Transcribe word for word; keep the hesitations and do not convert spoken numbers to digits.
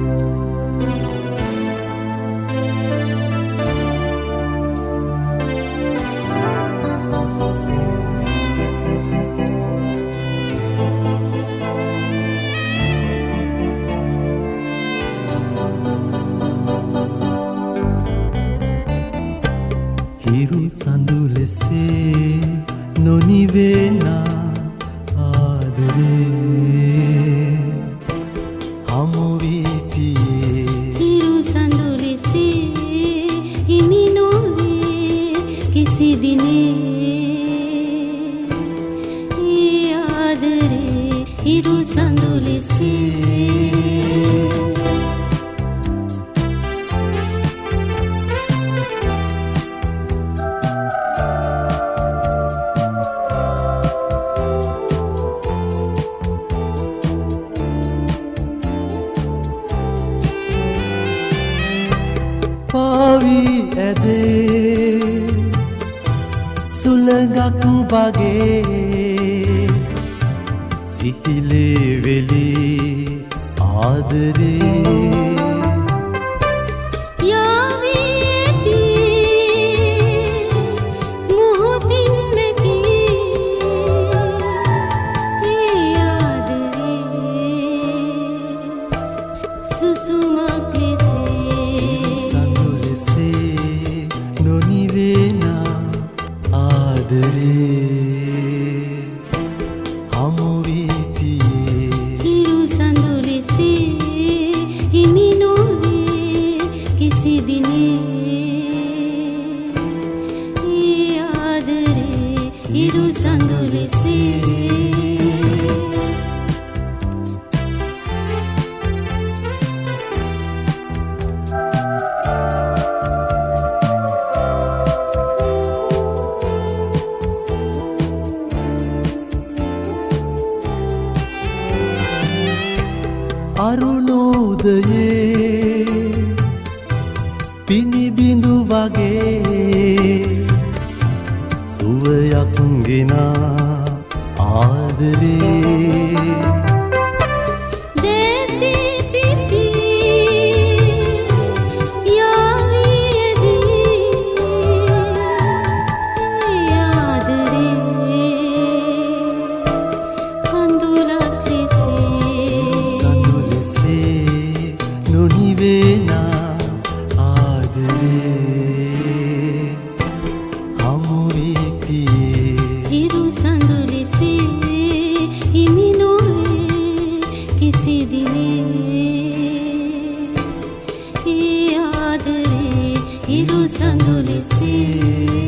හිරු සඳු ලෙසේ නොනිවෙනා ආදරේ හමු වී තියේ හිරු සඳු ලෙසේ හිමි නොවේ කිසි දිනේ ඒ ආදරේ හිරු සඳු ලෙසේ පාවි ඇදේ සුළඟක් වගේ සිතිලේ වෙලේ ආදරේ හමු වී තියේ හිරු සඳු ලෙසේ හිමි නොවේ කිසි දිනේ ඒ ආදරේ හිරු සඳු ලෙසේ අරුණෝදයේ පිනිබිඳු වගේ සුවයක් ගෙනා ආදරේ හිරු සඳු ලෙසේ හිමි නොවේ කිසි දිනේ ඒ ආදරේ හිරු සඳු ලෙසේ